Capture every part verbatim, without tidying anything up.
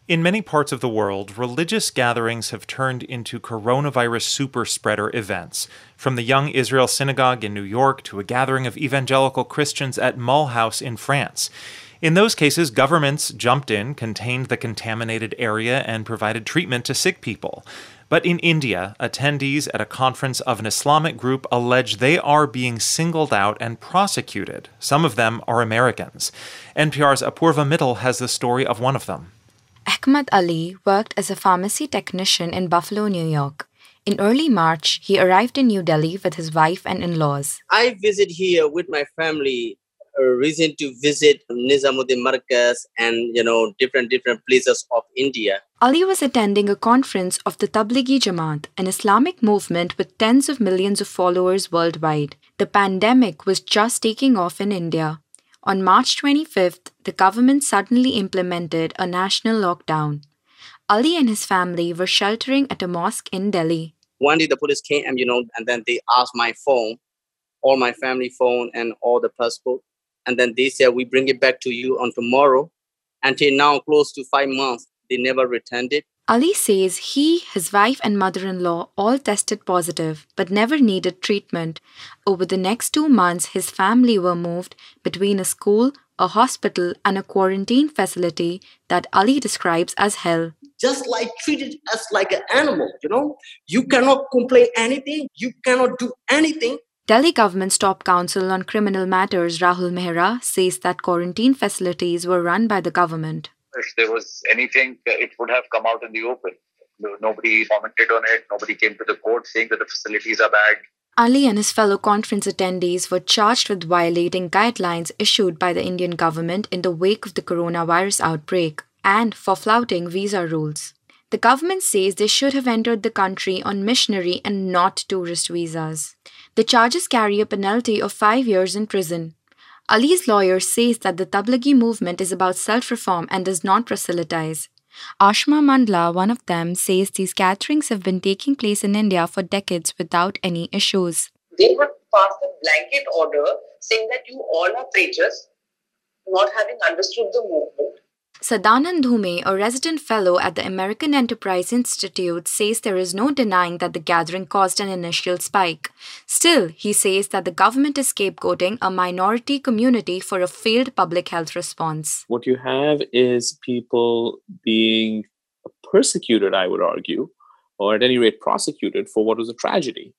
In many parts of the world, religious gatherings have turned into coronavirus super-spreader events, from the Young Israel Synagogue in New York to a gathering of evangelical Christians at Mulhouse in France. In those cases, governments jumped in, contained the contaminated area, and provided treatment to sick people. But in India, attendees at a conference of an Islamic group allege they are being singled out and prosecuted. Some of them are Americans. N P R's Apurva Mittal has the story of one of them. Ahmad Ali worked as a pharmacy technician in Buffalo, New York. In early March, he arrived in New Delhi with his wife and in-laws. I visit here with my family, a reason to visit Nizamuddin Markaz and, you know, different, different places of India. Ali was attending a conference of the Tablighi Jamaat, an Islamic movement with tens of millions of followers worldwide. The pandemic was just taking off in India. On March twenty-fifth, the government suddenly implemented a national lockdown. Ali and his family were sheltering at a mosque in Delhi. One day the police came, and, you know, and then they asked my phone, all my family phone and all the passport. And then they said, we bring it back to you on tomorrow. Until now, close to five months, they never returned it. Ali says he, his wife and mother-in-law all tested positive but never needed treatment. Over the next two months, his family were moved between a school, a hospital and a quarantine facility that Ali describes as hell. Just like treated us like an animal, you know. You cannot complain anything. You cannot do anything. Delhi government's top counsel on criminal matters, Rahul Mehra, says that quarantine facilities were run by the government. If there was anything, it would have come out in the open. Nobody commented on it. Nobody came to the court saying that the facilities are bad. Ali and his fellow conference attendees were charged with violating guidelines issued by the Indian government in the wake of the coronavirus outbreak and for flouting visa rules. The government says they should have entered the country on missionary and not tourist visas. The charges carry a penalty of five years in prison. Ali's lawyer says that the Tablighi movement is about self-reform and does not proselytize. Ashma Mandla, one of them, says these gatherings have been taking place in India for decades without any issues. They would pass a blanket order saying that you all are traitors, not having understood the movement. Sadanand Dhume, a resident fellow at the American Enterprise Institute, says there is no denying that the gathering caused an initial spike. Still, he says that the government is scapegoating a minority community for a failed public health response. What you have is people being persecuted, I would argue, or at any rate prosecuted for what was a tragedy.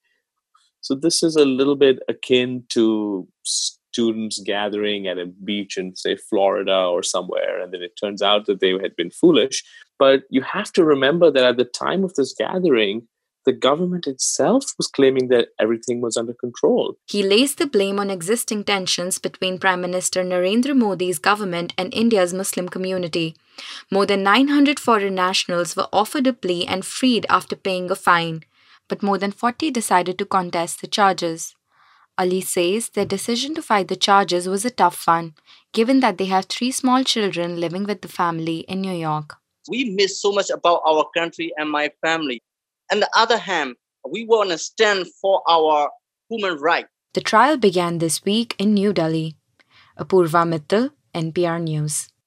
So this is a little bit akin to students gathering at a beach in, say, Florida or somewhere, and then it turns out that they had been foolish. But you have to remember that at the time of this gathering, the government itself was claiming that everything was under control. He lays the blame on existing tensions between Prime Minister Narendra Modi's government and India's Muslim community. More than nine hundred foreign nationals were offered a plea and freed after paying a fine, but more than forty decided to contest the charges. Ali says their decision to fight the charges was a tough one, given that they have three small children living with the family in New York. We miss so much about our country and my family. On the other hand, we want to stand for our human rights. The trial began this week in New Delhi. Apurva Mittal, N P R News.